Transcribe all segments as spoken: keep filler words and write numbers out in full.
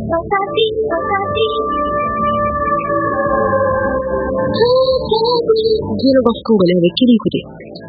Dialogue en congolais avec qui l'écouter.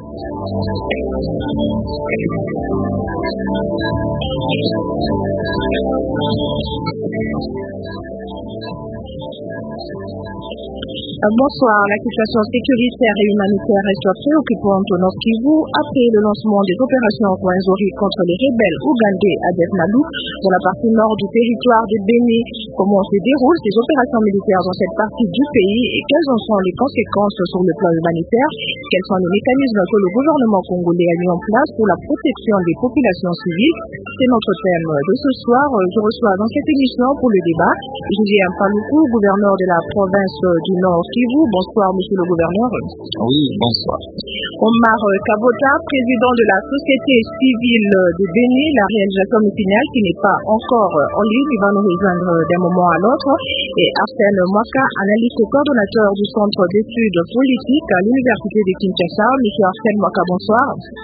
Bonsoir. La situation sécuritaire et humanitaire reste préoccupante au Nord Kivu après le lancement des opérations Rwenzori contre les rebelles ougandais à Defnalu dans la partie nord du territoire de Béni. Comment se déroulent ces opérations militaires dans cette partie du pays et quelles en sont les conséquences sur le plan humanitaire? Quels sont les mécanismes que le gouvernement congolais a mis en place pour la protection des populations civiles? C'est notre thème de ce soir. Je reçois dans cette émission pour le débat Julien Paluku, gouverneur de la province du Nord Kivu. Bonsoir, monsieur le gouverneur. Oui, bonsoir. Omar Kabota, président de la société civile de Béni, la réalisation finale qui n'est pas encore en ligne, il va nous rejoindre d'un moment à l'autre. Et Arsène Mwaka, analyste et coordonnateur du Centre d'études politiques à l'Université de Kinshasa. Monsieur Arsène Mwaka, bonsoir.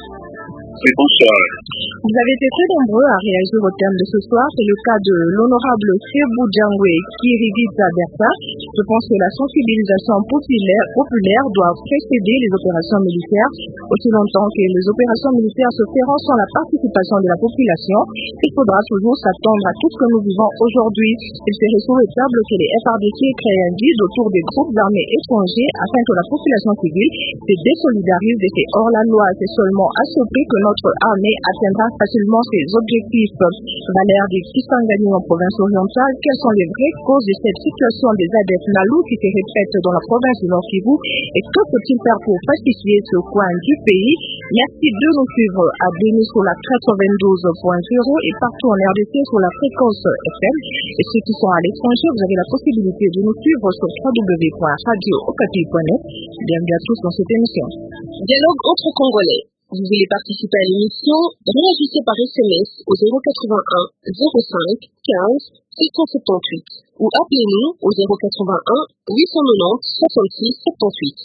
Oui, bonsoir. Vous avez été très nombreux à réagir au thème de ce soir. C'est le cas de l'honorable Sebou Djangwe Kirigita Berta. Je pense que la sensibilisation populaire, populaire doit précéder les opérations militaires. Aussi longtemps que les opérations militaires se feront sans la participation de la population, il faudra toujours s'attendre à tout ce que nous vivons aujourd'hui. Il serait souhaitable que les F R D C créent un guide autour des groupes armés étrangers afin que la population civile se désolidarise de ces hors-la-loi. C'est seulement à ce prix que notre armée atteindra facilement ses objectifs. Valère de Kisangani en province orientale, quelles sont les vraies causes de cette situation des A D F Nalu qui se répète dans la province du Nord Kivu et que peut-il faire pour pacifier ce coin du pays? Merci de nous suivre à Béni sur la quatre-vingt-douze point zéro et partout en R D C sur la fréquence F M. Et ceux qui sont à l'étranger, vous avez la possibilité de nous suivre sur w w w point radio okapi point net. Bienvenue à tous dans cette émission. Dialogue entre Congolais. Vous voulez participer à l'émission? Réagissez par S M S au zéro quatre-vingt-un zéro cinq quinze six cent soixante-dix-huit ou appelez-nous au zéro quatre-vingt-un huit cent quatre-vingt-dix soixante-six soixante-huit.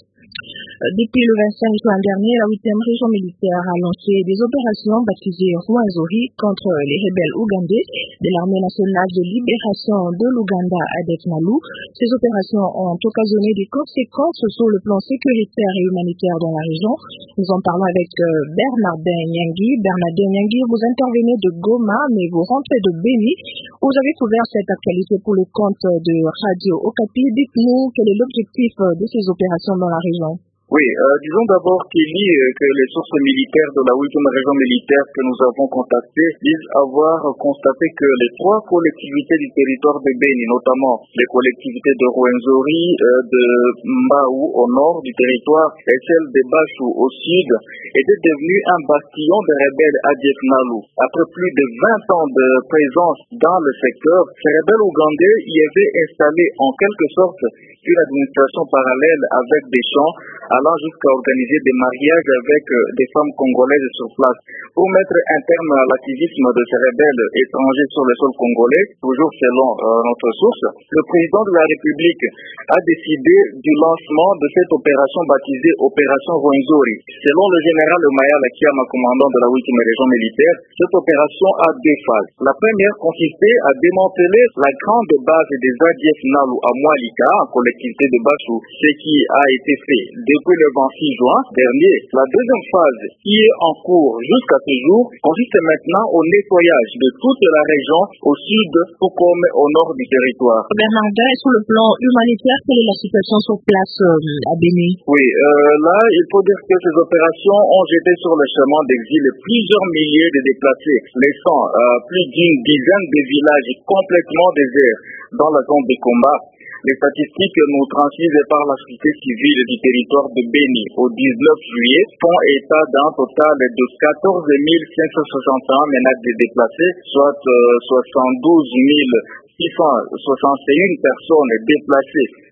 Depuis le vingt-cinq juin dernier, la huitième région militaire a lancé des opérations baptisées Rwenzori contre les rebelles ougandais de l'armée nationale de libération de l'Ouganda à Defnalu. Ces opérations ont occasionné des conséquences sur le plan sécuritaire et humanitaire dans la région. Nous en parlons avec Bernardin Nyangi. Bernardin Nyangi, vous intervenez de Goma, mais vous rentrez de Béni. Vous avez couvert cette actualité pour le compte de Radio Okapi. Dites-nous quel est l'objectif de ces opérations dans la région. Oui, euh, disons d'abord qu'il dit euh, que les sources militaires de la huitième région militaire que nous avons contactées disent avoir constaté que les trois collectivités du territoire de Béni, notamment les collectivités de Rwenzori, euh, de Mbaou au nord du territoire et celle de Bachou au sud, étaient devenues un bastion des rebelles A D F Nalu. Après plus de vingt ans de présence dans le secteur, ces rebelles ougandais y avaient installé en quelque sorte une administration parallèle avec des champs allant jusqu'à organiser des mariages avec euh, des femmes congolaises sur place. Pour mettre un terme à l'activisme de ces rebelles étrangers sur le sol congolais, toujours selon euh, notre source, le président de la République a décidé du lancement de cette opération baptisée Opération Rwenzori. Selon le général Mayala Kiama, commandant de la huitième région militaire, cette opération a deux phases. La première consistait à démanteler la grande base des A D F Nalu à Mwalika, en collectivité de Bachou, ce qui a été fait depuis le vingt-six juin dernier. La deuxième phase, qui est en cours jusqu'à ce jour, consiste maintenant au nettoyage de toute la région au sud tout comme au nord du territoire. Bernardin, sur le plan humanitaire, quelle est la situation sur place euh, à Béni? Oui, euh, là, il faut dire que ces opérations ont jeté sur le chemin d'exil plusieurs milliers de déplacés, laissant euh, plus d'une dizaine de villages complètement déserts dans la zone de combat. Les statistiques nous transmises par la société civile du territoire de Béni au dix-neuf juillet font état d'un total de quatorze mille cinq cent soixante et un ménages de déplacés, soit euh, soixante-douze mille six cent soixante et un personnes déplacées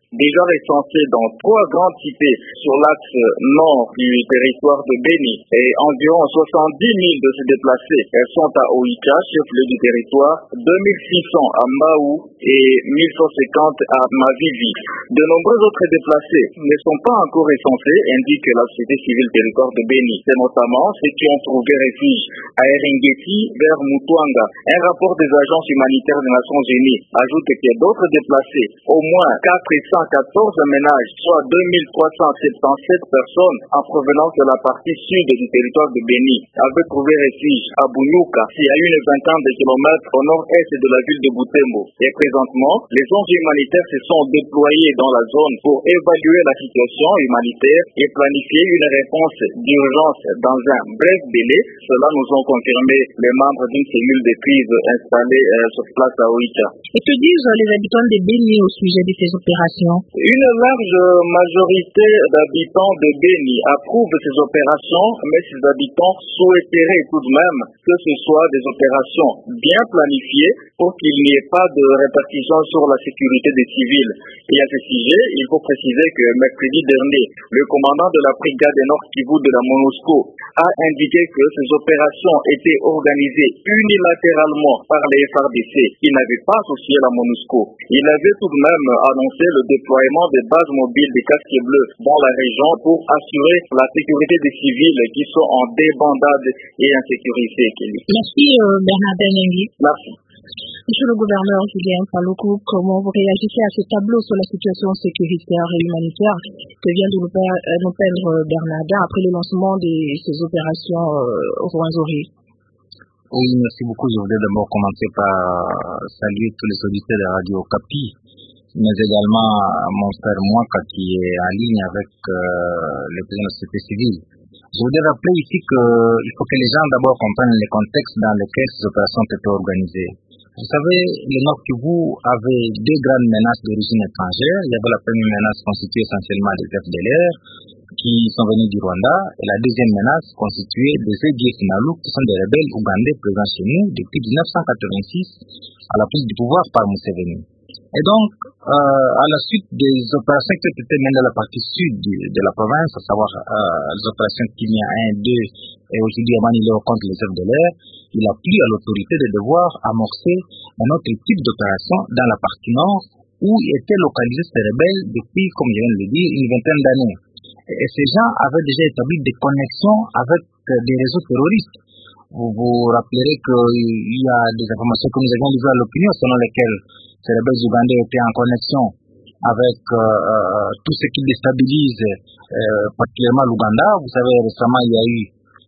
déjà recensés dans trois grandes cités sur l'axe nord du territoire de Beni. Et environ soixante-dix mille de ces déplacés sont à Oicha, chef-lieu du territoire, deux mille six cents à Maou et mille cent cinquante à Mavivi. De nombreux autres déplacés ne sont pas encore recensés, indique la société civile territoire de Beni. C'est notamment ceux qui ont trouvé refuge à Eringeti vers Mutuanga. Un rapport des agences humanitaires des Nations Unies ajoute que d'autres déplacés, au moins quatre cent quatorze ménages, soit deux mille trois cent soixante-dix-sept personnes en provenance de la partie sud du territoire de Beni, avaient trouvé refuge à Bunyuka, qui a une vingtaine de kilomètres au nord-est de la ville de Butembo. Et présentement, les O N G humanitaires se sont déployés dans la zone pour évaluer la situation humanitaire et planifier une réponse d'urgence dans un bref délai. Cela nous ont confirmé les membres d'une cellule de crise installée euh, sur place à Oicha. Et que disent les habitants de Beni au sujet de ces opérations? Une large majorité d'habitants de Beni approuvent ces opérations, mais ces habitants souhaiteraient tout de même que ce soit des opérations bien planifiées pour qu'il n'y ait pas de répercussions sur la sécurité des civils. Et à ce sujet, il faut préciser que mercredi dernier, le commandant de la brigade Nord Kivu de la MONUSCO a indiqué que ces opérations étaient organisées unilatéralement par les F R D C, qui n'avaient pas associé la MONUSCO. Il avait tout de même annoncé le déploiement des bases mobiles des casques bleus dans la région pour assurer la sécurité des civils qui sont en débandade et en sécurité. Merci euh, Bernard Benengui. Merci. Monsieur le gouverneur Julien Paluku, comment vous réagissez à ce tableau sur la situation sécuritaire et humanitaire que vient de nous, pe- nous peindre Bernardin après le lancement de ces opérations euh, au Rwenzori? Oui, merci beaucoup. Je voudrais d'abord commencer par saluer tous les auditeurs de Radio Okapi, mais également mon frère Mwaka qui est en ligne avec euh, les présidents de la société civile. Je voudrais rappeler ici qu'il faut que les gens d'abord comprennent le contexte dans lequel ces opérations étaient organisées. Vous savez, le Nord Kivu avait deux grandes menaces d'origine étrangère. Il y avait la première menace constituée essentiellement des F D L R qui sont venus du Rwanda, et la deuxième menace constituée des A D F Nalu qui sont des rebelles ougandais présents chez nous depuis mille neuf cent quatre-vingt-six à la prise du pouvoir par Museveni. Et donc, euh, à la suite des opérations qui ont été menées dans la partie sud de, de la province, à savoir euh, les opérations Kimia un, deux et aujourd'hui à Manilo contre les F D L R, il a plu à l'autorité de devoir amorcer un autre type d'opération dans la partie nord où étaient localisés ces rebelles depuis, comme je viens de le dire, une vingtaine d'années. Et ces gens avaient déjà établi des connexions avec des réseaux terroristes. Vous vous rappellerez qu'il y a des informations que nous avions livrées à l'opinion selon lesquelles ces rebelles ougandais étaient en connexion avec euh, euh, tout ce qui déstabilise euh, particulièrement l'Ouganda. Vous savez, récemment, il y a eu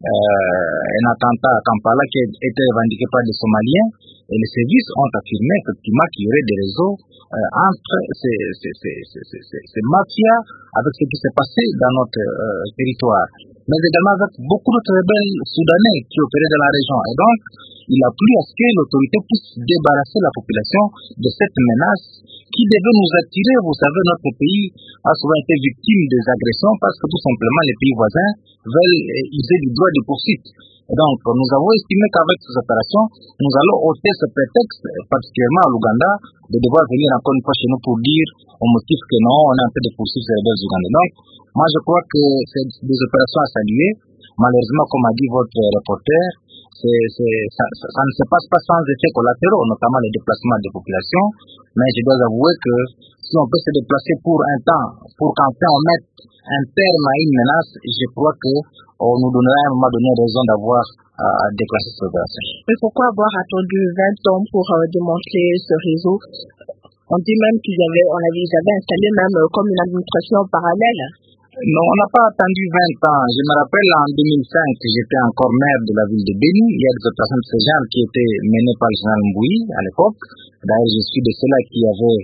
euh, un attentat à Kampala qui a été revendiqué par des Somaliens, et les services ont affirmé effectivement qu'il y aurait des réseaux euh, entre ces, ces, ces, ces, ces, ces, ces mafias avec ce qui s'est passé dans notre euh, territoire, mais également avec beaucoup d'autres rebelles soudanais qui opéraient dans la région. Et donc, il a plu à ce que l'autorité puisse débarrasser la population de cette menace qui devait nous attirer. Vous savez, notre pays a souvent été victime des agressions parce que tout simplement les pays voisins veulent user du droit de poursuite. Et donc, nous avons estimé qu'avec ces opérations, nous allons ôter ce prétexte, particulièrement à l'Ouganda, de devoir venir encore une fois chez nous pour dire au motif que non, on est en train de poursuivre ces rebelles ougandais. Donc, moi je crois que c'est des opérations à saluer. Malheureusement, comme a dit votre reporter, c'est, c'est, ça, ça, ça ne se passe pas sans effets collatéraux, notamment les déplacements des populations. Mais je dois avouer que si on peut se déplacer pour un temps, pour qu'enfin on mette un terme à une menace, je crois que on nous donnera à un moment donné raison d'avoir à euh, déclencher cette opération. Mais pourquoi avoir attendu vingt ans pour euh, démanteler ce réseau? On dit même qu'ils avaient, on avait, ils avaient installé même euh, comme une administration parallèle. Non, on n'a pas attendu vingt ans. Je me rappelle en deux mille cinq, j'étais encore maire de la ville de Beni. Il y a des opérations de ce genre qui étaient menées par le général Mbouyi à l'époque. D'ailleurs, je suis de ceux-là qui avaient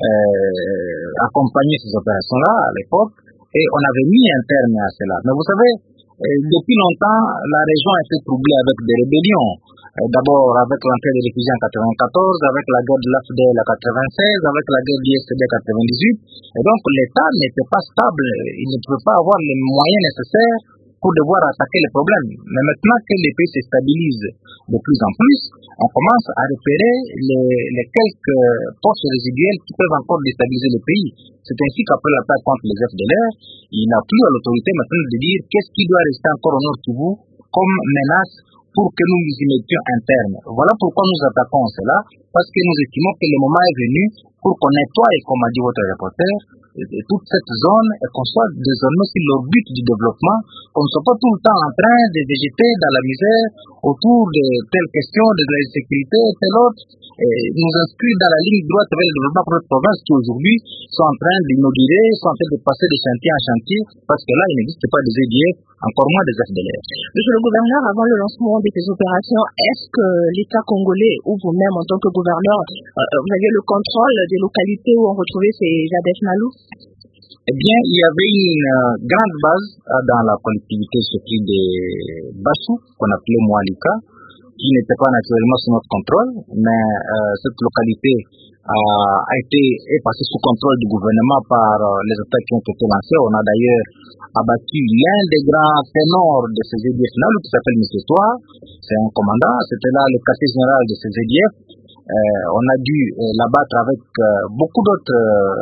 euh, accompagné ces opérations-là à l'époque. Et on avait mis un terme à cela. Mais vous savez, euh, depuis longtemps, la région a été troublée avec des rébellions. Euh, d'abord avec l'entrée des réfugiés en quatre-vingt-quatorze, avec la guerre de l'A F D L à quatre-vingt-seize, avec la guerre du S D à quatre-vingt-dix-huit. Et donc l'État n'était pas stable. Il ne pouvait pas avoir les moyens nécessaires pour devoir attaquer les problèmes. Mais maintenant que les pays se stabilisent de plus en plus, on commence à repérer les, les quelques postes résiduels qui peuvent encore déstabiliser le pays. C'est ainsi qu'après l'attaque contre les F D L R, il n'a plus à l'autorité maintenant de dire qu'est-ce qui doit rester encore au Nord Kivu comme menace pour que nous nous y mettions un terme. Voilà pourquoi nous attaquons cela, parce que nous estimons que le moment est venu pour qu'on nettoie, comme a dit votre reporter, toute cette zone et qu'on soit désormais sur l'orbite du développement, qu'on ne soit pas tout le temps en train de végéter dans la misère autour de telle question, de la sécurité, telle autre, et nous inscrire dans la ligne droite vers le développement pour notre province qui aujourd'hui sont en train d'inaugurer, sont en train de passer de chantier en chantier, parce que là, il n'existe pas des E D F, encore moins des F D L R. Monsieur le gouverneur, avant le lancement de ces opérations, est-ce que l'État congolais ou vous-même en tant que gouverneur, euh, vous aviez le contrôle des localités où on retrouvait ces Jadef Nalu? Eh bien, il y avait une euh, grande base euh, dans la collectivité surtout de Bassou, qu'on appelait Moalika, qui n'était pas naturellement sous notre contrôle, mais euh, cette localité a, a été est passée sous contrôle du gouvernement par euh, les attaques qui ont été lancées. On a d'ailleurs abattu l'un des grands ténors de ces E D F qui s'appelle M. Soir. C'est un commandant, c'était là le quartier général de ces E D F. Euh, on a dû euh, l'abattre avec euh, beaucoup d'autres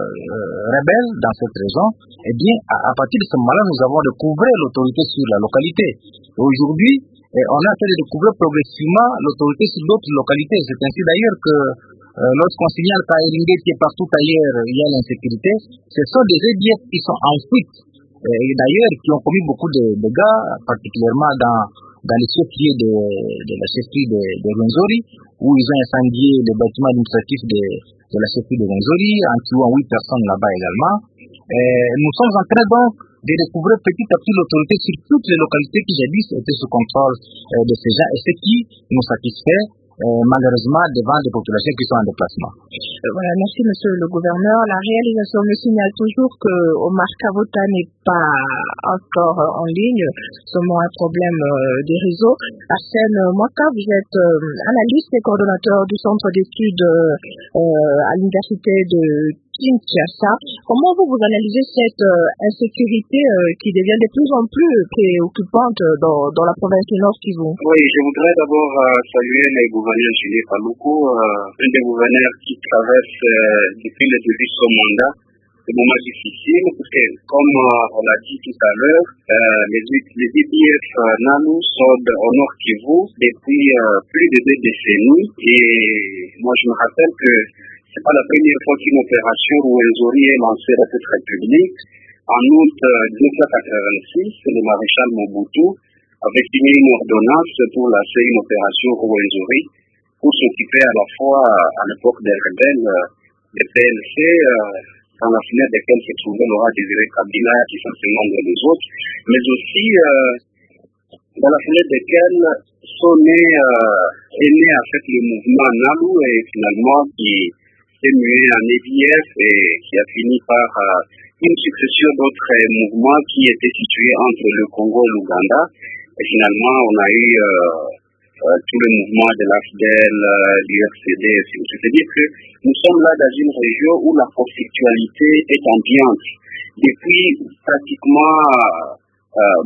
euh, rebelles dans cette région. Eh bien, à, à partir de ce moment-là, nous avons découvert l'autorité sur la localité. Et aujourd'hui, euh, on a essayé de découvrir progressivement l'autorité sur d'autres localités. C'est ainsi d'ailleurs que euh, lorsqu'on signale qu'à Eringé, qui est partout ailleurs, il y a l'insécurité, ce sont des E D F qui sont en fuite. Euh, et d'ailleurs, qui ont commis beaucoup de dégâts, particulièrement dans dans les chefs-lieux de, de la chefferie de, de Rwenzori, où ils ont incendié les bâtiments administratifs de, de la chefferie de Rwenzori, en tuant huit personnes là-bas également. Et nous sommes en train donc de découvrir petit à petit l'autorité sur toutes les localités qui jadis étaient sous contrôle euh, de ces gens, et ce qui nous satisfait euh, malheureusement devant des populations qui sont en déplacement. Euh, voilà, merci monsieur le gouverneur. La réalisation me signale toujours que Omar Kavota n'est pas encore en ligne, seulement un problème euh, des réseaux. Arsène Mwaka, vous êtes euh, analyste et coordonnateur du centre d'études euh, à l'université de Kinshasa. Comment vous, vous analysez cette euh, insécurité euh, qui devient de plus en plus préoccupante dans, dans la province du Nord Kivu? Oui, je voudrais d'abord euh, saluer les gouverneurs Julie Paluku, euh, un des gouverneurs qui traverse euh, depuis le début de son mandat des moments difficiles, parce que comme euh, on l'a dit tout à l'heure, euh, les, les E D F euh, Nalu sont au Nord Kivu depuis euh, plus de deux décennies, et moi je me rappelle que c'est pas la première fois qu'une opération Rwenzori est lancée dans cette république. En août euh, dix-neuf cent quatre-vingt-six, le maréchal Mobutu avait signé une ordonnance pour lancer une opération Rwenzori pour s'occuper à la fois à l'époque des rebelles euh, des P L C, euh, dans la fenêtre desquels se trouvait Laurent Désiré Kabila qui s'enseignant dans les autres, mais aussi euh, dans la fenêtre desquels sont nés, euh, est né en fait le mouvement Nalu, et finalement qui s'est mué en E D F et qui a fini par euh, une succession d'autres euh, mouvements qui étaient situés entre le Congo et l'Ouganda. Et finalement, on a eu euh, euh, tout le mouvement de l'A F D L, euh, du R C D. C'est-à-dire que nous sommes là dans une région où la conflictualité est ambiante. Depuis pratiquement euh,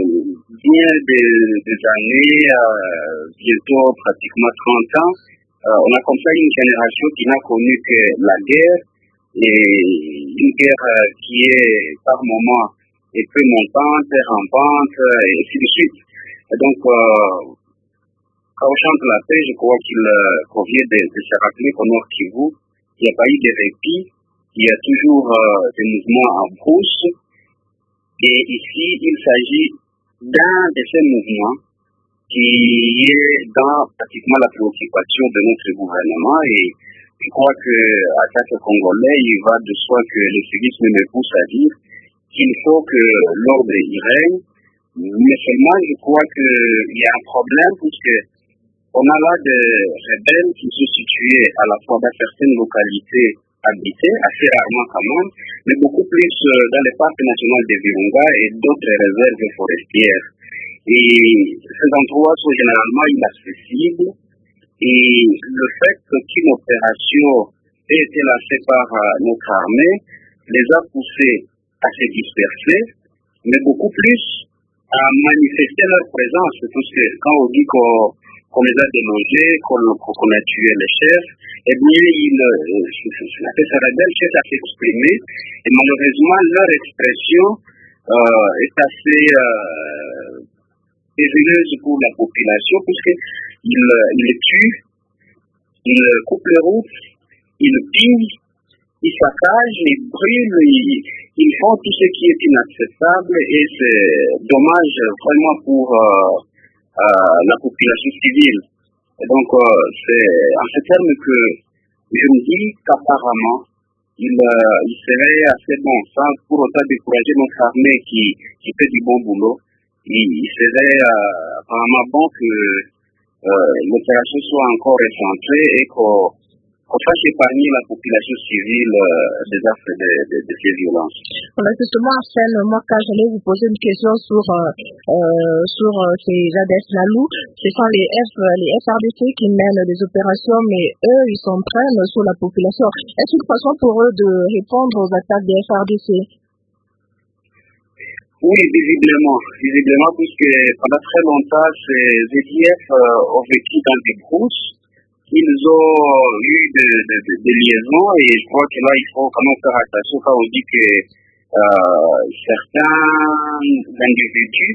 bien des, des années, euh, bientôt pratiquement trente ans, Euh, on a comme ça une génération qui n'a connu que la guerre, et une guerre euh, qui est par moments un peu montante, rampante, et ainsi de suite. Et donc, euh, quand on chante la paix, je crois qu'il euh, convient de, de se rappeler qu'au Nord Kivu, il n'y a pas eu de répit, il y a toujours euh, des mouvements en brousse, et ici, il s'agit d'un de ces mouvements qui est dans pratiquement la préoccupation de notre gouvernement, et je crois que à chaque Congolais, il va de soi que le civisme me pousse à dire qu'il faut que l'ordre y règne, mais seulement je crois qu'il y a un problème, puisque on a là des rebelles qui sont situés à la fois dans certaines localités habitées, assez rarement quand même, mais beaucoup plus dans les parcs nationaux de Virunga et d'autres réserves forestières. Et ces endroits sont généralement inaccessibles, et le fait qu'une opération ait été lancée par notre armée les a poussés à se disperser, mais beaucoup plus à manifester leur présence, parce que quand on dit qu'on, qu'on les a délogés, qu'on, qu'on a tué les chefs, eh bien, ils, la F R D L cherche à s'exprimer, et malheureusement, leur expression euh, est assez euh, périlleuse pour la population, puisqu'ils ils tuent, ils coupent les routes, ils pillent, ils saccagent, ils brûlent, ils, ils font tout ce qui est inacceptable, et c'est dommage vraiment pour euh, euh, la population civile. Et donc, euh, c'est en ces termes que je me dis qu'apparemment, il, euh, il serait assez bon sans pour autant décourager notre armée qui, qui fait du bon boulot. Il, il serait euh, apparemment bon que euh, l'opération soit encore recentrée et qu'on, qu'on fasse épargner la population civile euh, des actes de, de, de ces violences. Voilà, justement, Arsène, moi, quand j'allais vous poser une question sur, euh, euh, sur euh, ces A D S Lalou, ce sont les, F, les F R D C qui mènent des opérations, mais eux, ils s'en prennent sur la population. Est-ce une façon pour eux de répondre aux attaques des F R D C? Oui, visiblement, visiblement, puisque pendant très longtemps, ces E D F euh, ont vécu dans des brousses. Ils ont eu des de, de, de liaisons, et je crois que là, il faut quand même faire attention quand on dit que euh, certains individus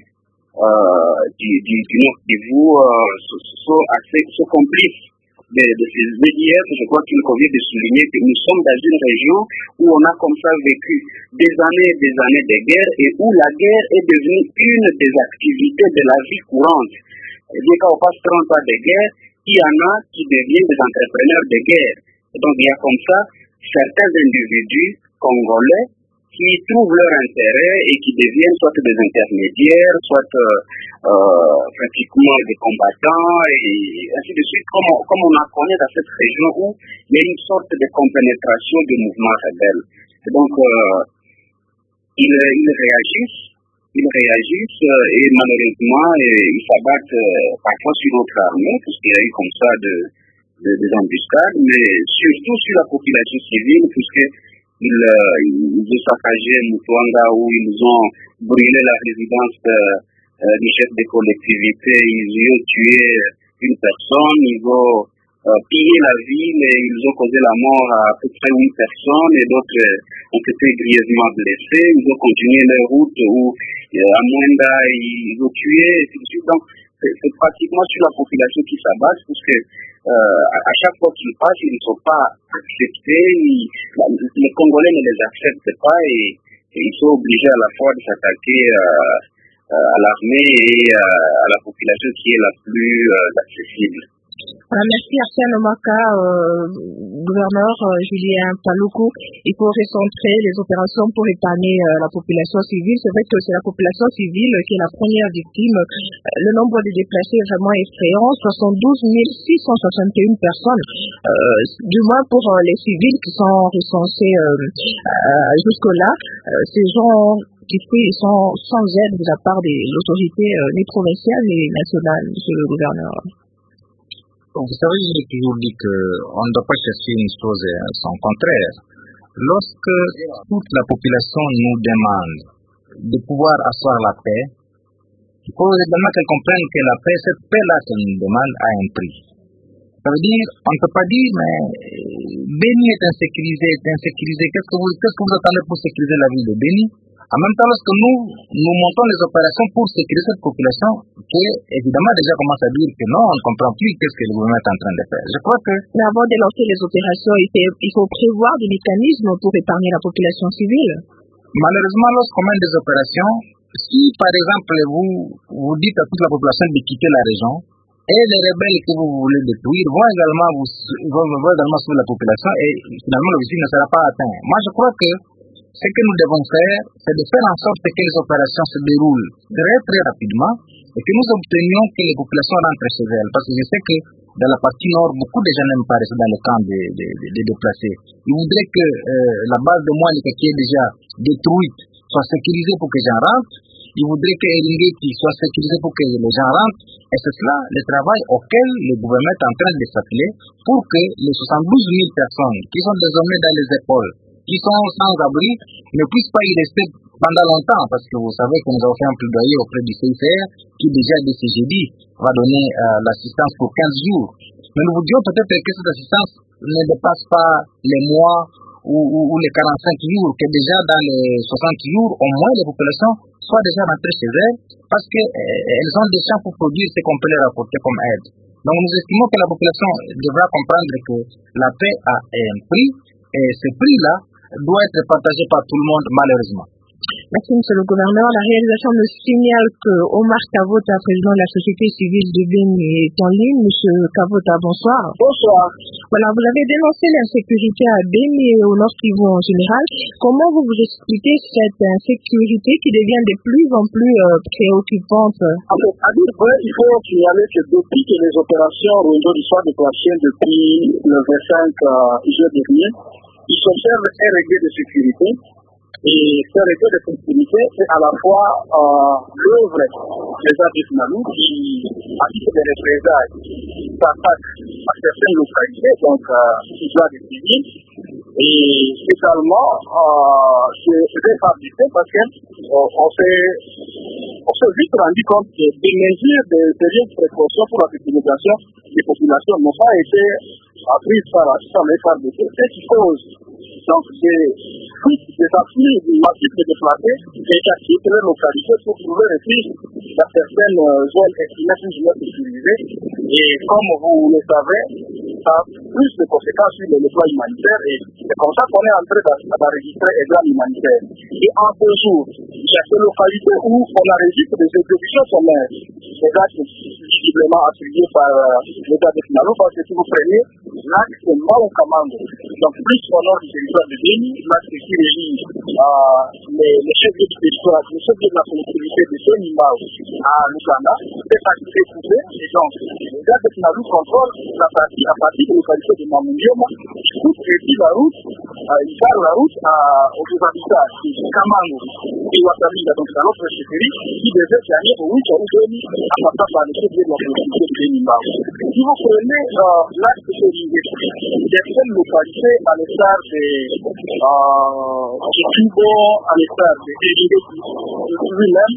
euh, du, du, du Nord Kivu euh, sont assez sont complices de, de ces E D F. Je crois qu'il convient de souligner que nous sommes dans une région où on a comme ça vécu des années et des années de guerre, et où la guerre est devenue une des activités de la vie courante. Et bien, quand on passe trente ans de guerre, il y en a qui deviennent des entrepreneurs de guerre. Et donc, il y a comme ça certains individus congolais qui trouvent leur intérêt et qui deviennent soit des intermédiaires, soit euh, euh, pratiquement des combattants, et ainsi de suite, comme on, comme on a connu dans cette région où il y a une sorte de compénétration du mouvement rebelle. Et donc, euh, ils, ils réagissent. Ils réagissent euh, et malheureusement euh, ils s'abattent euh, parfois sur notre armée, puisqu'il y a eu comme ça de, de, des embuscades, mais surtout sur la population civile, puisqu'ils euh, ils ont saccagé Mutwanga, où ils ont brûlé la résidence euh, euh, du chef de collectivité, ils y ont tué une personne, ils ont euh, pillé la ville et ils ont causé la mort à à peu près huit personnes, et d'autres euh, ont été grièvement blessés. Ils ont continué leur route où à Mwenda, ils ont tué, et ainsi de suite. Donc, c'est, c'est pratiquement sur la population qui s'abat, parce que euh, à, à chaque fois qu'ils passent, ils ne sont pas acceptés. Ils, les Congolais ne les acceptent pas, et, et ils sont obligés à la fois de s'attaquer euh, à l'armée et euh, à la population qui est la plus euh, accessible. Voilà, merci Arsène Omaka, euh, gouverneur euh, Julien Paluku. Il faut recentrer les opérations pour épargner euh, la population civile. C'est vrai que c'est la population civile qui est la première victime. Euh, le nombre de déplacés est vraiment effrayant, soixante-douze mille six cent soixante et une personnes, euh, du moins pour euh, les civils qui sont recensés euh, euh, jusque-là. Euh, ces gens qui ils sont sans aide de la part des autorités euh, ni provinciales ni nationales, monsieur le gouverneur. Vous savez, j'ai toujours dit qu'on ne doit pas chercher une chose sans contraire. Lorsque toute la population nous demande de pouvoir asseoir la paix, il faut également qu'elle comprenne que la paix, cette paix-là qu'elle nous demande, a un prix. Ça veut dire, on ne peut pas dire, mais Beni est insécurisé, est insécurisé. Qu'est-ce que vous, qu'est-ce que vous attendez pour sécuriser la ville de Beni? En même temps, lorsque nous, nous montons les opérations pour sécuriser cette population, qui évidemment déjà commence à dire que non, on ne comprend plus qu'est-ce que le gouvernement est en train de faire. Je crois que... Mais avant de lancer les opérations, il faut, il faut prévoir des mécanismes pour épargner la population civile. Malheureusement, lorsqu'on mène des opérations, si par exemple vous, vous dites à toute la population de quitter la région, et les rebelles que vous voulez détruire vont également, vous, vont, vont également sur la population, et finalement l'objectif ne sera pas atteint. Moi je crois que ce que nous devons faire, c'est de faire en sorte que les opérations se déroulent très très rapidement et que nous obtenions que les populations rentrent chez elles. Parce que je sais que dans la partie nord, beaucoup de gens n'aiment pas rester dans le camp des de, de, de déplacés. Ils voudraient que euh, la base de Mouanika qui est déjà détruite soit sécurisée pour que les gens rentrent. Ils voudraient que Eringeti soit sécurisé pour que les gens rentrent. Et c'est cela le travail auquel le gouvernement est en train de s'appeler pour que les soixante-douze mille personnes qui sont désormais dans les épaules qui sont sans abri ne puissent pas y rester pendant longtemps, parce que vous savez que nous avons fait un plaidoyer auprès du C I C R qui déjà dès ce jeudi va donner euh, l'assistance pour quinze jours. Mais nous voudrions peut-être que cette assistance ne dépasse pas les mois ou, ou, ou les quarante-cinq jours, que déjà dans les soixante jours, au moins les populations soient déjà rentrées chez elles, parce qu'elles ont des champs pour produire ce qu'on peut leur apporter comme aide. Donc nous estimons que la population devra comprendre que la paix a un prix, et ce prix-là doit être partagé par tout le monde, malheureusement. Merci, monsieur le gouverneur. La réalisation nous signale que Omar Kavota, président de la société civile de Béni, est en ligne. Monsieur Kavota, bonsoir. Bonsoir. Voilà, vous avez dénoncé l'insécurité à Béni et au Nord Kivu en général. Comment vous vous expliquez cette insécurité qui devient de plus en plus euh, préoccupante? En fait, à dire vrai, il faut signaler que depuis que les opérations Rwendo du soir déclenchées depuis le vingt-cinq juillet dernier, il s'observe un regain de sécurité. Et ce regain de sécurité, c'est à la fois euh, l'œuvre des artistes Nalou qui, à titre de représailles, s'attaquent à certaines localités, donc euh, islam des civils, et également, euh, c'est des fabriqués parce qu'on s'est on s'est vite rendu compte que des mesures de sérieuses précautions pour la sécurisation des populations n'ont pas été prises par la F A R D C, ce qui cause donc des fuites, des afflux massifs de déplacés et qui quittent les localités pour trouver refuge dans certaines zones estimées plus ou moins sécurisées. Et comme vous le savez, ça a plus de conséquences sur le plan humanitaire et c'est comme ça qu'on est en train d'enregistrer un drame humanitaire. Et en deux jours, il y a ces localités où on enregistre des exécutions sommaires, des actes visiblement attribués par l'État de Finalo, parce que si vous prenez l'acte de Mao Kamando, donc plus au nord du territoire de Béni, l'acte qui relie euh, les, les chefs de territoire, les chefs de la collectivité de Béni Mao à l'Ouganda, c'est acte découpé, et donc l'État de Finalo contrôle la partie à partir de la localité de Mamundioma, qui coûte et dit la route, euh, il garde la route à, aux habitats de Kamango et Ouattariga, donc dans l'autre chefferie, qui devait gagner au huit ou Béni, en passant par les chefs de la collectivité de Béni Mao. Si vous prenez euh, l'acte de certaines localités à l'instar de Kibo, à l'instar de Érigé lui-même,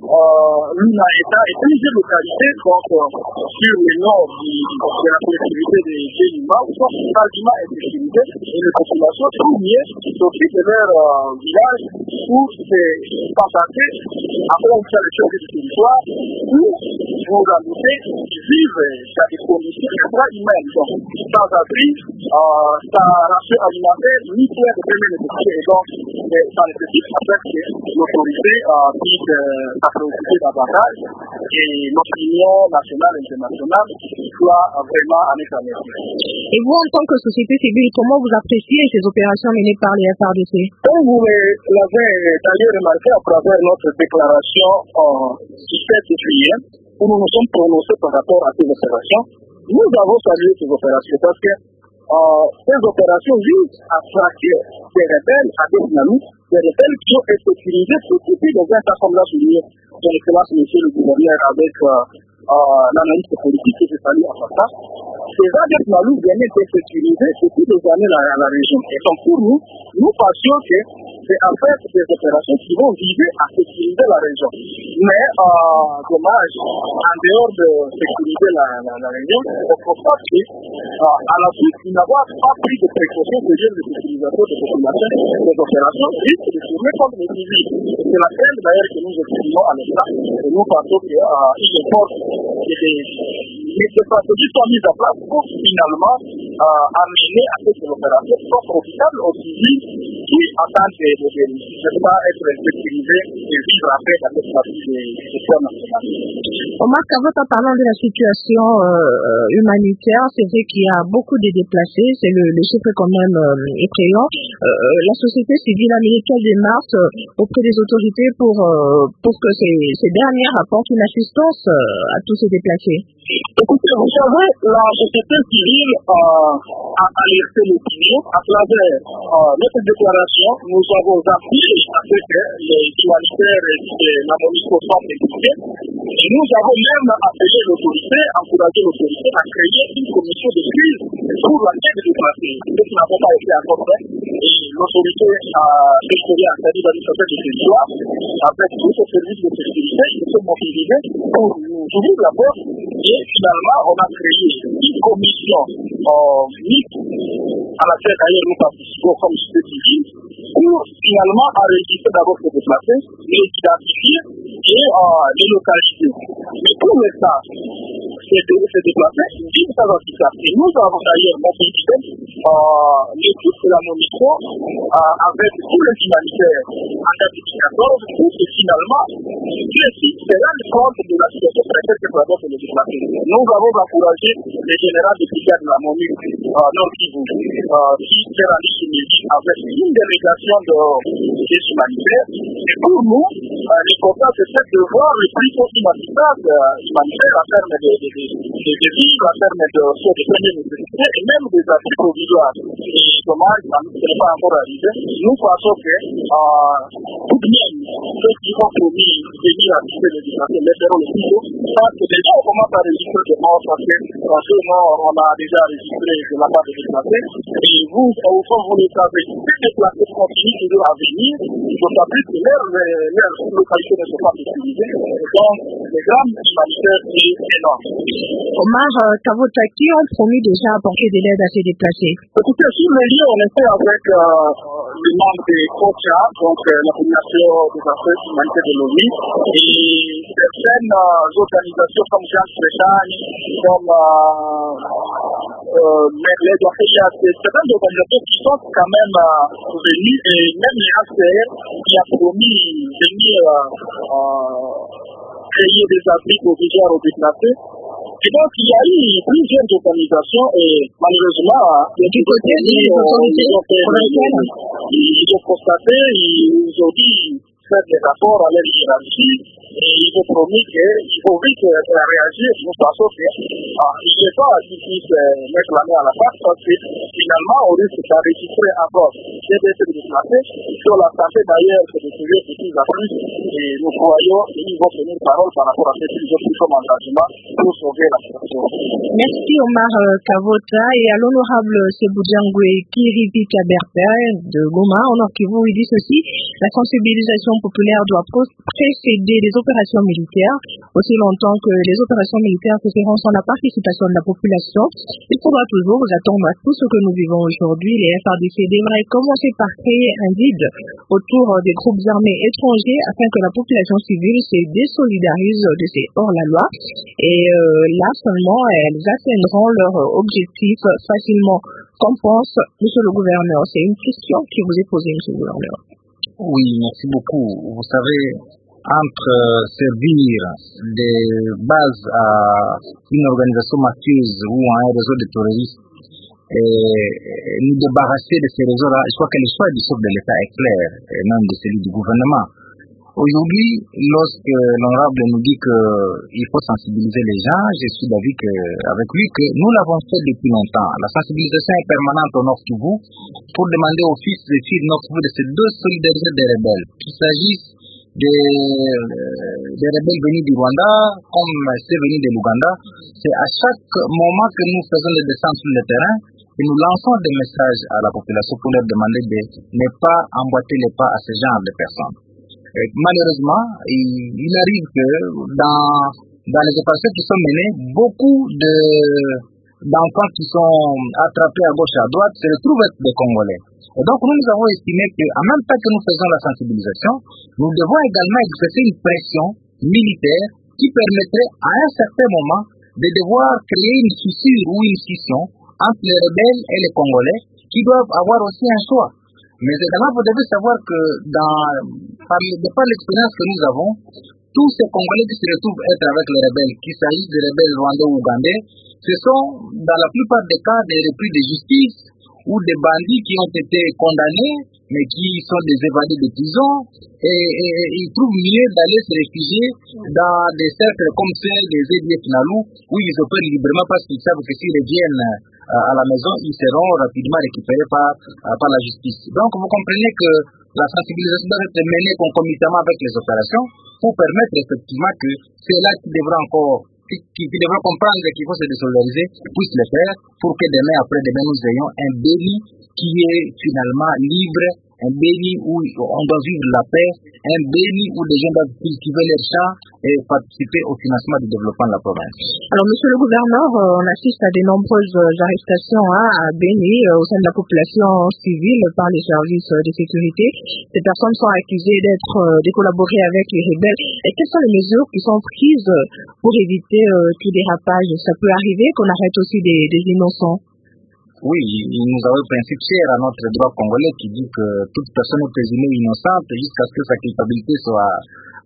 l'UNAETA et plusieurs localités donc, euh, sur le nord du, de la collectivité de Bénima sont quasiment insécurisées et les populations sont mieux sorties de leur euh, village pour se passer après on fait le chef du territoire où vous rajoutez qu'ils vivent dans des conditions très humaines, donc sans abri, euh, sans ration alimentaire, ni plein de premières nécessités. Et donc, ça nécessite en fait que l'autorité euh, puisse euh, s'apprécier davantage et l'opinion nationale et internationale soit euh, vraiment en état. Et vous, en tant que société civile, comment vous appréciez ces opérations menées par les F A R D C? Comme vous l'avez d'ailleurs remarqué à travers notre déclaration euh, du sept juillet, où nous nous sommes prononcés par rapport à ces opérations, nous avons salué ces opérations parce que euh, ces opérations visent à traquer des rebelles à des dynamiques, des rebelles qui ont été sécurisés depuis dans un cas comme l'a souligné son excellence monsieur le gouverneur avec euh, euh, l'analyse politique que je salue en passant. Ces adeptes Malou viennent être sécurisés depuis des années dans la, la région. Et donc pour nous, nous pensions que c'est en fait des opérations qui vont viser à sécuriser la région. Mais, euh, dommage, en dehors de sécuriser la, la, la région, on constate que, euh, à la suite, il n'avoir pas pris de précautions de de sécurisation des populations, des opérations risquent de tourner contre les civils. C'est la crainte d'ailleurs que nous exprimons à l'État. Et nous pensons qu'il euh, importe que des, des stratégies soient mises en place pour finalement euh, amener à ce que l'opération soit profitable aux civils qui attendent de ne pas être sécurisés et vivre en paix dans cette partie des questions nationales. Omar Kavota, en parlant de la situation euh, humanitaire, c'est vrai qu'il y a beaucoup de déplacés, c'est le, le chiffre quand même euh, effrayant. Euh, la société civile américaine démarche euh, auprès des autorités pour, euh, pour que ces, ces dernières apportent une assistance euh, à tous ces déplacés. Écoutez, vous savez, la société civile euh, à alerter l'opinion à travers euh, notre déclaration. Nous avons appuyé à ce que les humanitaires de la MONUSCO soient écoutés. Et nous avons même appelé l'autorité, encouragé l'autorité à créer une commission de crise pour la tête de déplacé. Ce qui n'a pas été encore fait. Et l'autorité a décidé à c'est-à-dire l'administration de territoire, avec tous ces services de sécurité, ils se sont mobilisés pour nous ouvrir la porte. Et finalement, on a créé une commission euh, mixte à laquelle d'ailleurs nous participons comme société civile pour finalement enregistrer d'abord ces déplacés, les identifier et euh, les localiser. Mais pour l'instant, ces déplacés vivent sans assistance. Et nous avons d'ailleurs mobilisé euh, l'équipe de la MONUSCO euh, avec tous les humanitaires en deux mille quatorze pour que finalement ceux-ci se rendent compte de la situation précaire que doivent se déplacer. Nous avons encouragé les généraux de brigade de la MONUSCO euh, Nord Kivu euh, qui s'est rendu sur Midi avec une délégation de, des humanitaires. Et pour nous, euh, l'important c'est de voir le plus possible assistance euh, humanitaire en termes de, de, de, de, de vivre, en termes de soins de première nécessité et même des actes provisoires. Et dommage, ça ne n'est pas encore arrivé. Nous pensons que euh, tout de même, ceux qui ont promis de venir assister les déplacés laisseront le plus tôt, parce que déjà on commence à enregistrer des morts, parce que en ce moment on a déjà enregistré de la part des déplacés. Et vous, au fond, vous le savez, ces déplacés continuent toujours à venir, d'autant plus que leurs leur localités ne sont pas sécurisées. Donc, le drame humanitaire est énorme. Omar Kavota, qui ont promis déjà apporter de l'aide à ces déplacés? Écoutez, sur le lieu, on était avec euh, le membre des COCHA, donc euh, la Commission des affaires humanitaires de l'ONU, et certaines euh, organisations comme Jean Bretagne, comme euh, euh, les affaires, certaines organisations qui sont quand même euh, venues, et même les H C R qui a promis de venir euh, euh, créer des abris provisoires aux déplacés. Et donc, il y a eu plusieurs organisations et malheureusement, du côté des autorités, ils ont constaté, ils ont dit faire des rapports à leur hiérarchie et ils ont promis qu'il faut vite réagir. Nous pensons qu'il n'est pas qu'ils puissent mettre la main à la face parce que finalement, on risque d'enregistrer encore des décès déplacés sur la santé d'ailleurs, c'est de sujet de plus à plus et nous croyons qu'ils vont tenir parole par rapport à ces plusieurs plus comme engagement pour sauver la situation. Merci Omar Kavota et à l'honorable Sebujangwe Kirivi Kaberta de Goma, au Nord Kivu, il dit ceci: la sensibilisation populaire doit précéder les opérations militaires. Aussi longtemps que les opérations militaires se feront sans la participation de la population, il faudra toujours attendre à tout ce que nous vivons aujourd'hui. Les F R D C devraient commencer par créer un vide autour des groupes armés étrangers afin que la population civile se désolidarise de ces hors-la-loi. Et euh, là seulement, elles atteindront leur objectif facilement. Qu'en pense monsieur le gouverneur? C'est une question qui vous est posée, monsieur le gouverneur. Oui, merci beaucoup. Vous savez, entre servir des bases à une organisation mafieuse ou à un réseau de terroristes et nous débarrasser de ces réseaux-là, je crois que le choix du chef de l'État est clair, et même de celui du gouvernement. Aujourd'hui, lorsque l'honorable nous dit qu'il faut sensibiliser les gens, je suis d'avis avec lui que nous l'avons fait depuis longtemps. La sensibilisation est permanente au Nord Kivu pour demander aux fils et filles du Nord Kivu de se désolidariser des rebelles, qu'il s'agisse des, des rebelles venus du Rwanda comme ceux venus de l'Ouganda. C'est à chaque moment que nous faisons les descentes sur le terrain et nous lançons des messages à la population pour leur demander de ne pas emboîter les pas à ce genre de personnes. Et malheureusement, il, il arrive que dans, dans les opérations qui sont menées, beaucoup de, d'enfants qui sont attrapés à gauche et à droite se retrouvent être des Congolais. Et donc nous, nous avons estimé qu'en même temps que nous faisons la sensibilisation, nous devons également exercer une pression militaire qui permettrait à un certain moment de devoir créer une fissure ou une scission entre les rebelles et les Congolais qui doivent avoir aussi un choix. Mais également, vous devez savoir que dans, par, de par l'expérience que nous avons, tous ces Congolais qui se retrouvent être avec les rebelles, qu'il s'agisse des rebelles rwandais ou ougandais, ce sont dans la plupart des cas des repris de justice ou des bandits qui ont été condamnés, mais qui sont des évadés de prison, et, et, et ils trouvent mieux d'aller se réfugier dans des cercles comme ceux des A D F Nalu, où ils opèrent librement parce qu'ils savent que s'ils reviennent à la maison, ils seront rapidement récupérés par, par la justice. Donc vous comprenez que la sensibilisation doit être menée concomitamment avec les opérations pour permettre effectivement que ceux-là qui devraient encore, qui, qui devraient comprendre qu'il faut se désolidariser, puissent le faire pour que demain, après demain, nous ayons un Béni qui est finalement libre, un Béni où on doit vivre la paix, un Béni où les gens doivent cultiver leurs champs et participer au financement du développement de la province. Alors, monsieur le gouverneur, euh, on assiste à de nombreuses euh, arrestations hein, à Béni euh, au sein de la population civile par les services euh, de sécurité. Ces personnes sont accusées d'être, euh, de collaborer avec les rebelles. Et quelles sont les mesures qui sont prises pour éviter euh, tout dérapage? Ça peut arriver qu'on arrête aussi des, des innocents. Oui, nous avons le principe cher à notre droit congolais qui dit que toute personne est présumée innocente jusqu'à ce que sa culpabilité soit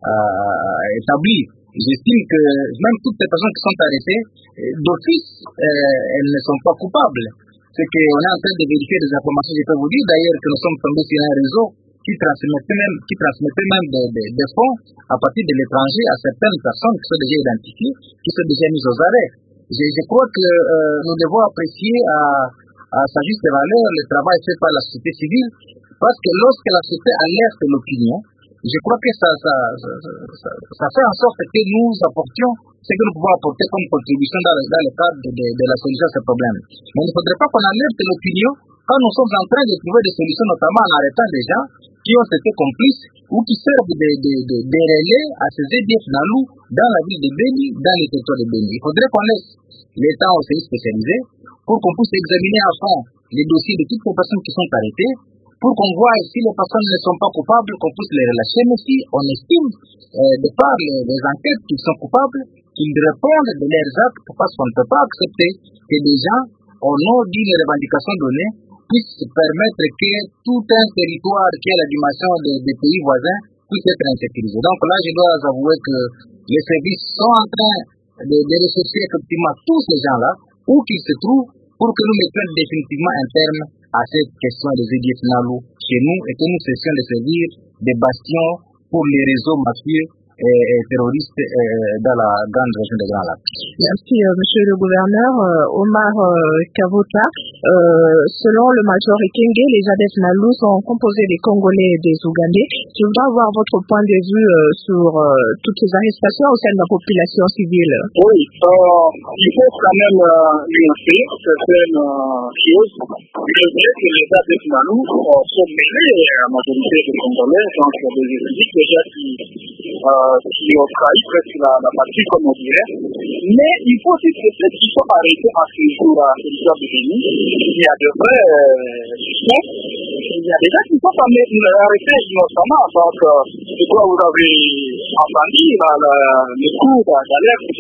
euh, établie. J'estime que même toutes les personnes qui sont arrêtées, d'office, euh, elles ne sont pas coupables. C'est qu'on est en train de vérifier des informations. Je peux vous dire d'ailleurs que nous sommes tombés sur un réseau qui transmettait même, qui transmettait même des, des, des fonds à partir de l'étranger à certaines personnes qui sont déjà identifiées, qui sont déjà mises aux arrêts. Je, je crois que euh, nous devons apprécier à, à sa juste valeur le travail fait par la société civile, parce que lorsque la société alerte l'opinion, je crois que ça, ça, ça, ça, ça fait en sorte que nous apportions ce que nous pouvons apporter comme contribution dans le, dans le cadre de, de, de la solution à ce problème. Mais il ne faudrait pas qu'on alerte l'opinion quand nous sommes en train de trouver des solutions, notamment en arrêtant des gens qui ont été complices ou qui servent de, de, de, de relais à ces A D F Nalu dans la ville de Béni, dans les territoires de Béni. Il faudrait qu'on laisse l'État au service spécialisé pour qu'on puisse examiner à fond les dossiers de toutes les personnes qui sont arrêtées, pour qu'on voit si les personnes ne sont pas coupables, qu'on puisse les relâcher. Mais si on estime, euh, de par les, les enquêtes qu'ils sont coupables, qu'ils répondent de leurs actes, parce qu'on ne peut pas accepter que des gens, au nom d'une revendication donnée, puissent permettre que tout un territoire qui a la dimension des, des pays voisins puisse être insécurisé. Donc là, je dois avouer que les services sont en train de, de rechercher effectivement tous ces gens-là, où qu'ils se trouvent, pour que nous mettions définitivement un terme à cette question des A D F Nalu chez nous et que nous cessions de servir des bastions pour les réseaux mafieux et, et terroristes et, dans la grande région des Grands Lacs. Merci, euh, monsieur le gouverneur. Euh, Omar euh, Kavota, euh, selon le major Ekenge, les A D F Nalu sont composés des Congolais et des Ougandais. Je voudrais avoir votre point de vue euh, sur euh, toutes ces arrestations au sein de la population civile. Oui, euh, il faut quand même euh, nuancer certaines euh, choses. Il est vrai que les A D F Nalu euh, sont mêlés à la majorité des Congolais, donc des élites déjà qui euh, qui ont trahi presque la, la partie, comme on dirait. Mais il faut aussi que ceux qui sont arrêtés à ce jour à territoire de Béni, il y a de vrais euh, suspects. Il y a des gens qui sont arrêtés innocemment. Donc, euh, je crois que vous avez entendu la, la, le coup d'alerte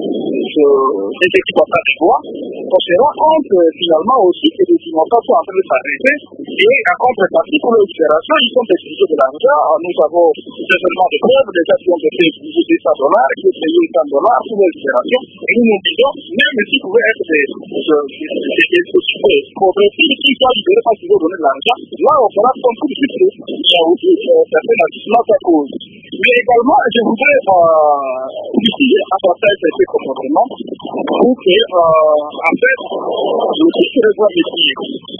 de des exploitants des bois. On se rend compte euh, finalement aussi que les innocents sont en train de s'arrêter et en contrepartie pour l'opération, ils sont exigés de l'argent. Nous avons certainement des preuves, des gens qui ont été exigés deux cents dollars, qui ont payé cent dollars pour l'opération. Et nous nous disons, même s'ils pouvaient être des sociétés progressistes, s'ils sont libérés parce qu'ils ont donné de l'argent, là on fera comme tout de suite. Il y a aussi euh, certaines actions à cause. Mais également, je voudrais euh, ici apporter ces comportements pour que, euh, en fait, le titre de voie métier,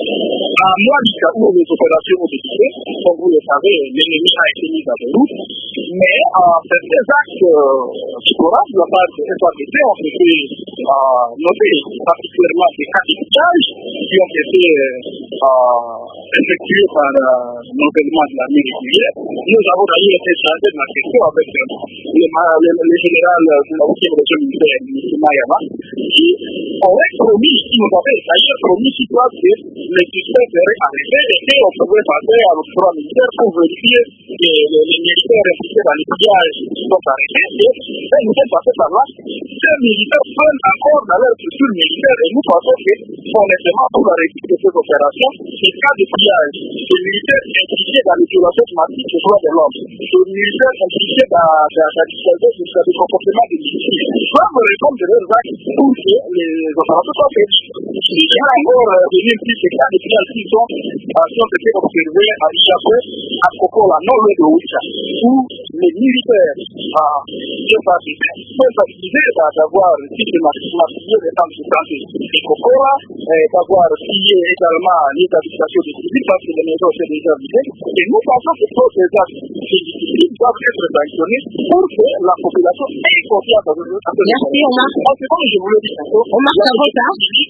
à moi, où les opérations ont débuté, comme vous le savez, l'ennemi a été mis à la route, mais euh, certains actes euh, de la part de F A D C ont été euh, notés, particulièrement des cas de pillage qui ont été euh, effectués par euh, nos éléments de l'armée régulière. Nous avons d'ailleurs été chargés de la question avec euh, le, le, le général de la huitième région militaire, M. Mayama, qui aurait promis, qui nous avait d'ailleurs promis qu'il doit que les suspects seraient arrêtés et qu'on pouvait passer à l'octroi militaire pour vérifier les, les, les militaires impliqués dans les pillages sont arrêtés, et nous sommes passés par là. Ces militaires prennent encore dans leur structure militaire, et nous pensons que, honnêtement, pour la réussite de ces opérations, ces cas de pillage, les militaires impliqués dans les violations massives des droits de l'homme, les militaires impliqués dans la dissuasion du comportement des militaires, doivent répondre de leurs actes pour que les opérations soient faites. Il y a encore des multiples ces cas de pillage qui sont, qui ont été observés à Ijapo, à Kokola, non loin de Ouicha, où les militaires sont accusés d'avoir systématisé les temps de santé de Kokola, d'avoir pillé également les habitations des civils parce que les maisons étaient déjà vidées. Et nous pensons que tous ces actes difficiles doivent être sanctionnés pour que la population ait confiance à eux. Merci, Omar. En ce moment, je voulais dire tantôt, Omar Kavota.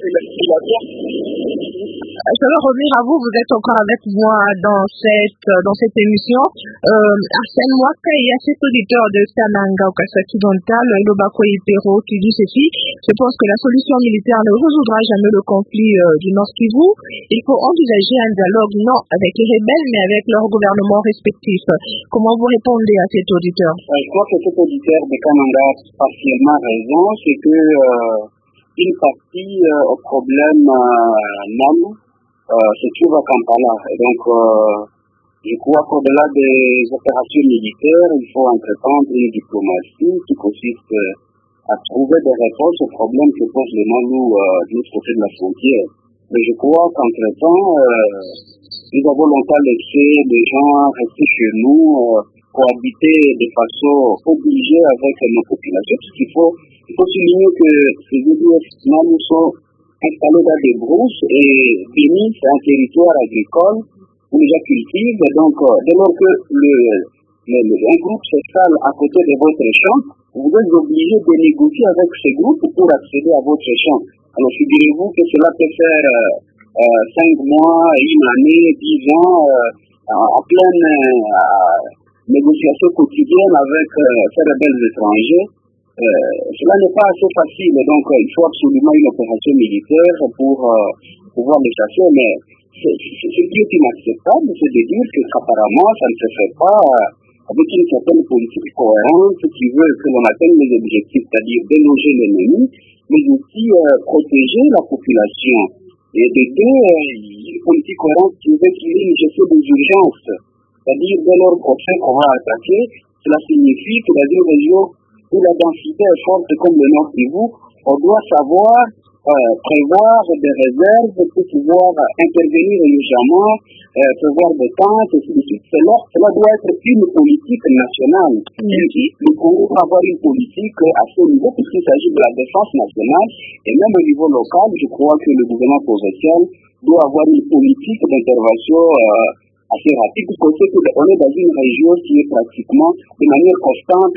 Je vais revenir à vous, vous êtes encore avec moi dans cette, dans cette émission. Euh, Arsène Mwaka, il y a cet auditeur de Sananga au Kassaki-Dontal, Lobako Ipero, qui dit ceci: je pense que la solution militaire ne résoudra jamais le conflit euh, du Nord Kivu. Il faut envisager un dialogue non avec les rebelles, mais avec leurs gouvernements respectifs. Comment vous répondez à cet auditeur? Je crois que cet auditeur de Kananga a partiellement raison, c'est que euh, une partie euh, au problème euh, même euh, se trouve à Kampala. Et donc, euh, je crois qu'au-delà des opérations militaires, il faut entreprendre une diplomatie qui consiste à trouver des réponses aux problèmes que posent les Malous euh, de l'autre côté de la frontière. Mais je crois qu'entre-temps, euh, nous avons longtemps laissé les gens rester chez nous, euh, cohabiter de façon obligée avec nos populations. Parce qu'il faut, il faut souligner que ces E D F Malous sont installés dans des brousses et Béni, c'est un territoire agricole où les gens cultivent. Donc, euh, dès lors que le, le, le, un groupe s'installe à côté de votre champ, vous êtes obligé de négocier avec ce groupe pour accéder à votre champ. Alors, figurez-vous que cela peut faire euh, euh, cinq mois, une année, dix ans, euh, en pleine euh, négociation quotidienne avec euh, ces rebelles étrangers. Euh, cela n'est pas assez facile, donc euh, il faut absolument une opération militaire pour euh, pouvoir les chasser, mais ce qui est inacceptable, c'est de dire qu'apparemment ça ne se fait pas euh, avec une certaine politique cohérente qui veut que l'on atteigne les objectifs, c'est-à-dire déloger l'ennemi, mais aussi euh, protéger la population. Et de deux, euh, une politique cohérente qui veut qu'il y ait une gestion des urgences, c'est-à-dire dès lors qu'on sait qu'on va attaquer, cela signifie que dans une région où la densité est forte comme le Nord Kivu, on doit savoir euh, prévoir des réserves pour pouvoir intervenir urgemment, euh, prévoir des tentes, et ainsi de suite. Cela, cela doit être une politique nationale. Et le Congo doit avoir une politique à ce niveau, puisqu'il s'agit de la défense nationale, et même au niveau local, je crois que le gouvernement provincial doit avoir une politique d'intervention euh, assez rapide, parce qu'on est dans une région qui est pratiquement de manière constante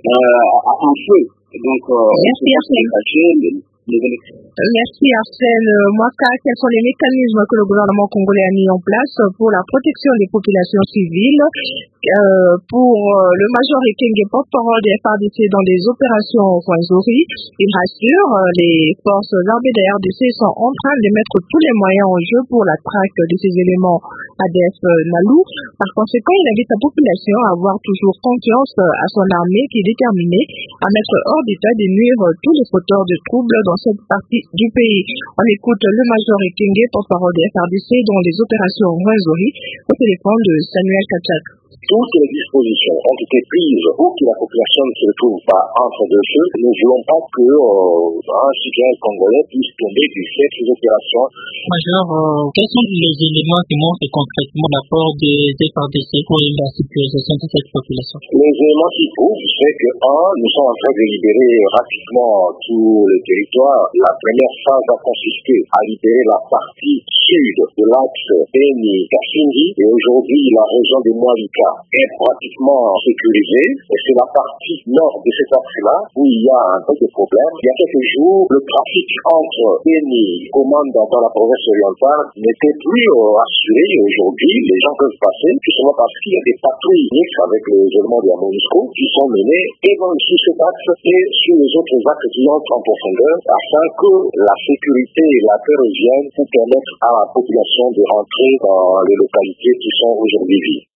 euh, en feu. Donc, euh, merci Arsène. Merci Arsène Mwaka. Quels sont les mécanismes que le gouvernement congolais a mis en place pour la protection des populations civiles? Euh, pour euh, le major Ekenge, porte-parole des F A R D C dans les opérations au Rwenzori, il rassure, euh, les forces armées de la R D C sont en train de mettre tous les moyens en jeu pour la traque de ces éléments A D F Nalu. Par conséquent, il invite la population à avoir toujours confiance à son armée qui est déterminée à mettre hors d'état de nuire tous les fauteurs de troubles dans cette partie du pays. On écoute le major Ekenge, porte-parole des F A R D C dans les opérations au Rwenzori, au téléphone de Samuel Kachak. Toutes les dispositions ont été prises pour que la population ne se retrouve pas entre deux feux. Nous ne voulons pas que euh, un citoyen congolais puisse tomber du fait de ces opérations. Major, euh, quels sont les éléments qui montrent concrètement l'apport des F A R D C pour la sécurisation de cette population? Les éléments qui prouvent, c'est que, un, nous sommes en train de libérer rapidement tout le territoire. La première phase a consisté à libérer la partie sud de l'axe Beni-Kasindi, et aujourd'hui, la région de Mwalika est pratiquement sécurisée, et c'est la partie nord de cet axe-là où il y a un peu de problème. Il y a quelques jours, le trafic entre Beni et Komanda dans la province orientale n'était plus euh, assuré. Aujourd'hui, les gens peuvent passer, tout simplement parce qu'il y a des patrouilles mixtes avec les éléments de la MONUSCO qui sont menées et dans sur cet axe et sur les autres axes qui entrent en profondeur, afin que la sécurité et la paix reviennent pour permettre à la population de rentrer dans les localités qui sont aujourd'hui vides.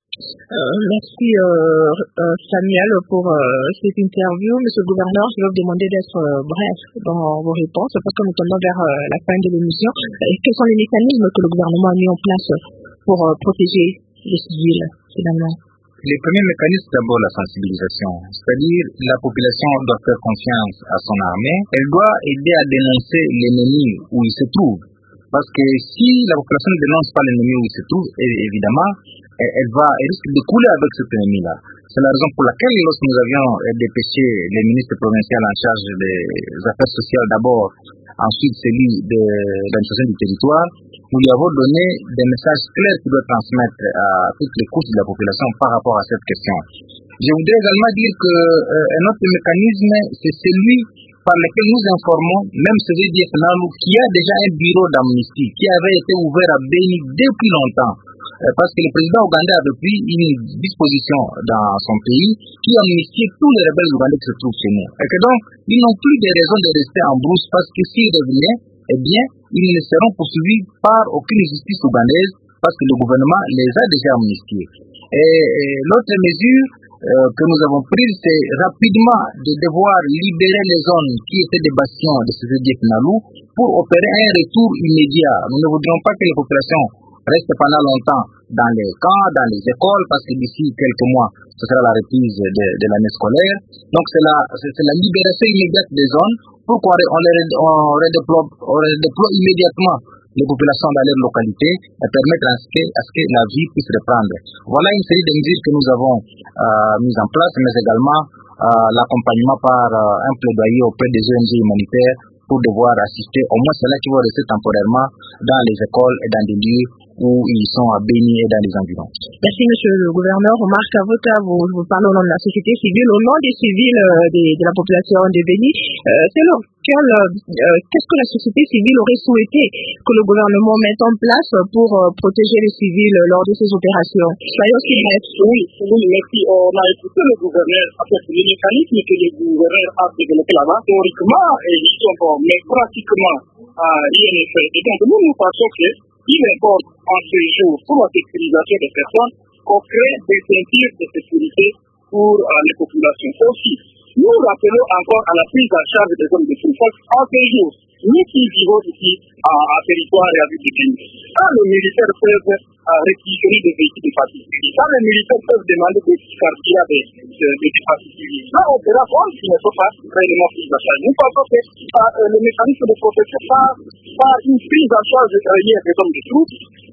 Euh, merci euh, euh, Samuel pour euh, cette interview. Monsieur le gouverneur, je vais vous demander d'être euh, bref dans vos réponses parce que nous tendons vers euh, la fin de l'émission. Euh, quels sont les mécanismes que le gouvernement a mis en place pour euh, protéger les civils finalement? Les premiers mécanismes, d'abord la sensibilisation, c'est-à-dire la population doit faire confiance à son armée, elle doit aider à dénoncer l'ennemi où il se trouve. Parce que si la population ne dénonce pas l'ennemi où il se trouve, évidemment, elle, va, elle risque de couler avec cet ennemi-là. C'est la raison pour laquelle, lorsque nous avions dépêché les ministres provinciaux en charge des affaires sociales d'abord, ensuite celui de l'administration du territoire, nous lui avons donné des messages clairs qu'il doit transmettre à toutes les couches de la population par rapport à cette question. Je voudrais également dire qu'un euh, autre mécanisme, c'est celui par lequel nous informons, même ce V D F Nalu, qui a déjà un bureau d'amnistie, qui avait été ouvert à Béni depuis longtemps. Euh, parce que le président ougandais avait pris une disposition dans son pays qui amnistiait tous les rebelles ougandais qui se trouvent chez nous. Et que donc, ils n'ont plus de raison de rester en brousse parce que s'ils revenaient, eh bien, ils ne seront poursuivis par aucune justice ougandaise parce que le gouvernement les a déjà amnistiés. Et, et l'autre mesure euh, que nous avons prise, c'est rapidement de devoir libérer les zones qui étaient des bastions de ce V D F Nalu pour opérer un retour immédiat. Nous ne voudrions pas que les populations restent pendant longtemps dans les camps, dans les écoles, parce que d'ici quelques mois, ce sera la reprise de, de l'année scolaire. Donc c'est la, c'est, c'est la libération immédiate des zones pour qu'on on les, on redéploie, on redéploie immédiatement les populations dans leur localité et permettre à ce, que, à ce que la vie puisse reprendre. Voilà une série de mesures que nous avons euh, mises en place, mais également euh, l'accompagnement par euh, un plaidoyer auprès des O N G humanitaires pour devoir assister au moins ceux-là qui vont rester temporairement dans les écoles et dans des lieux où ils sont à Béni et dans les environs. Merci monsieur le gouverneur. Omar Kavota, vous, vous parlez au nom de la société civile, au nom des civils euh, des, de la population de Béni. Euh, c'est lequel, euh, qu'est-ce que la société civile aurait souhaité que le gouvernement mette en place pour euh, protéger les civils lors de ces opérations? Soyons si brefs. Oui, oui, merci. On a écouté le gouverneur, en fait, les mécanismes que le gouverneur a développés là-bas, théoriquement, ils sont bons, mais pratiquement, euh, rien n'est fait. Et donc, nous, nous pensons qu'il importe en ce jour, pour la sécurisation des personnes, qu'on crée des ceintures de sécurité pour euh, les populations. Aussi, nous rappelons encore à la prise en charge des hommes de souffrance en ce jour. Nous qui vivons ici à, à territoire et à ville de Béni. Quand les militaires peuvent euh, réquisitionner des véhicules de particuliers, quand les militaires peuvent demander des carburants des de, de, de particuliers, là on verra voir qu'ils ne sont pas réellement pris en charge. Nous pensons que euh, le mécanisme de protection par, par une prise en charge réelle des hommes de troupes,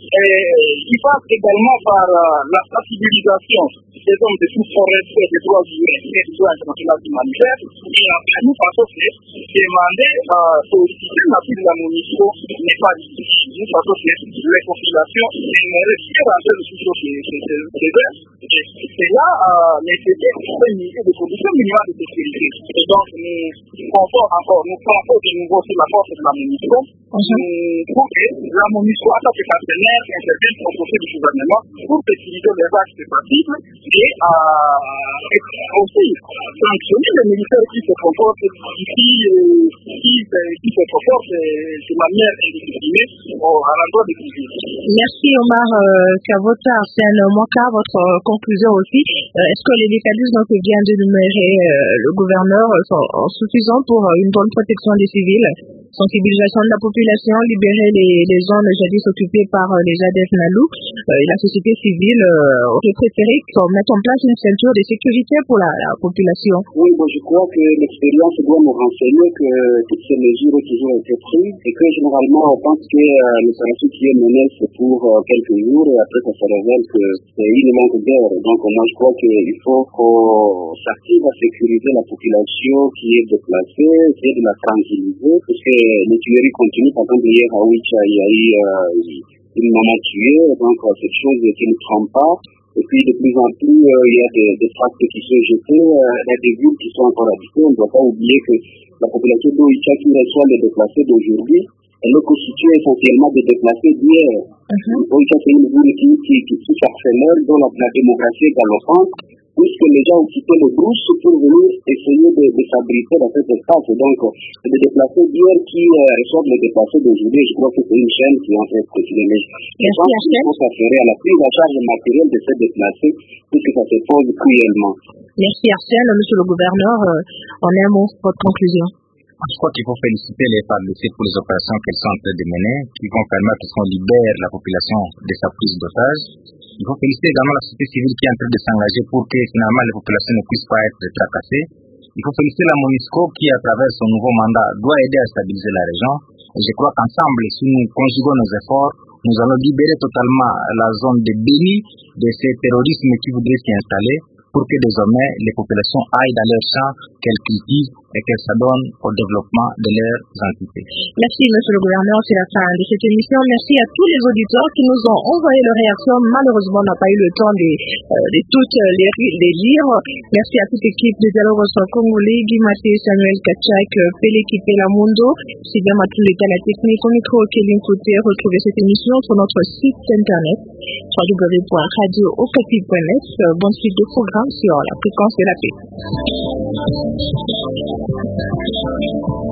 il passe également par euh, la sensibilisation des hommes de troupes au respect des droits humains et des droits internationaux humanitaires. Et après, nous pensons que demander euh, solliciter l'appui de la MONUSCO n'est pas difficile. Nous pensons que les populations aimeraient bien rentrer le sous ces heures. C'est là euh, nécessaire des conditions minimales de sécurité. Et donc, nous pensons encore, nous pensons de nouveau sur la force de la MONUSCO. Pour que la MONUSCO, en tant que partenaire, intervienne au côté du gouvernement pour sécuriser les actes possibles et euh, aussi sanctionner les militaires qui se comportent, qui, qui, qui se comportent de manière indisciplinée à l'endroit des civils. Merci Omar euh, Kavota. Arsène Mouaka, votre euh, conclusion aussi. Euh, est-ce que les mécanismes que vient d'énumérer euh, le gouverneur sont suffisants pour euh, une bonne protection des civils? Sensibilisation de la population, libérer les, les zones jadis occupées par euh, les A D F Nalu. Euh, et la société civile euh, aurait préféré qu'on mette en place une ceinture de sécurité pour la, la population. Oui, bon, je crois que l'expérience doit nous renseigner que toutes ces mesures ont toujours été prises et que généralement on pense que euh, l'opération qui est menée c'est pour euh, quelques jours et après ça se révèle que c'est une longue guerre. Donc moi je crois qu'il faut qu'on s'active à sécuriser la population qui est déplacée, essayer de la tranquilliser parce que les tueries continuent. Par exemple, hier à Ouicha, il y a eu euh, une maman tuée, donc euh, c'est une chose qui ne trompe pas. Et puis de plus en plus, euh, il y a des, des tracts qui sont jetés, euh, il y a des villes qui sont encore habitées. On ne doit pas oublier que la population d'Ouicha qui reçoit les déplacés d'aujourd'hui, elle est constituée essentiellement des déplacés d'hier. Uh-huh. Ouicha, c'est une ville qui, qui, qui touche Arsenal, dont la, la démocratie est galopante. puisque les gens ont quitté les brousses pour venir essayer de, de s'abriter dans cet espace. Donc, les déplacés d'hier qui euh, reçoivent les déplacés d'aujourd'hui, je crois que c'est une chaîne qui est en train de continuer. Mais je pense qu'il faut s'affairer à la prise en charge matérielle de ces déplacés, puisque ça se pose cruellement. Merci Arsène. Monsieur le gouverneur, euh, en un mot, votre conclusion. Je crois qu'il faut féliciter les F A R D C pour les opérations qu'elles sont en train de mener, qui vont permettre qu'on libère la population de sa prise d'otage. Il faut féliciter également la société civile qui est en train de s'engager pour que finalement les populations ne puissent pas être tracassées. Il faut féliciter la MONUSCO qui, à travers son nouveau mandat, doit aider à stabiliser la région. Et je crois qu'ensemble, si nous conjuguons nos efforts, nous allons libérer totalement la zone de Béni de ces terrorismes qui voudraient s'y installer, pour que désormais les populations aillent dans leurs champs, qu'elles cultivent et qu'elles s'adonnent au développement de leurs entités. Merci monsieur le gouverneur, c'est la fin de cette émission. Merci à tous les auditeurs qui nous ont envoyé leurs réactions. Malheureusement, on n'a pas eu le temps de, euh, de toutes les, les lire. Merci à toute l'équipe de Dialogue Congolais, Guy Maté, Samuel Kachak, Pélé Kipela Mundo, Sylvain Matul était la technique au micro, Kevin Côté. Retrouvez cette émission sur notre site internet w w w point radio okapi point net. Bonne suite de programme sur la fréquence de la paix.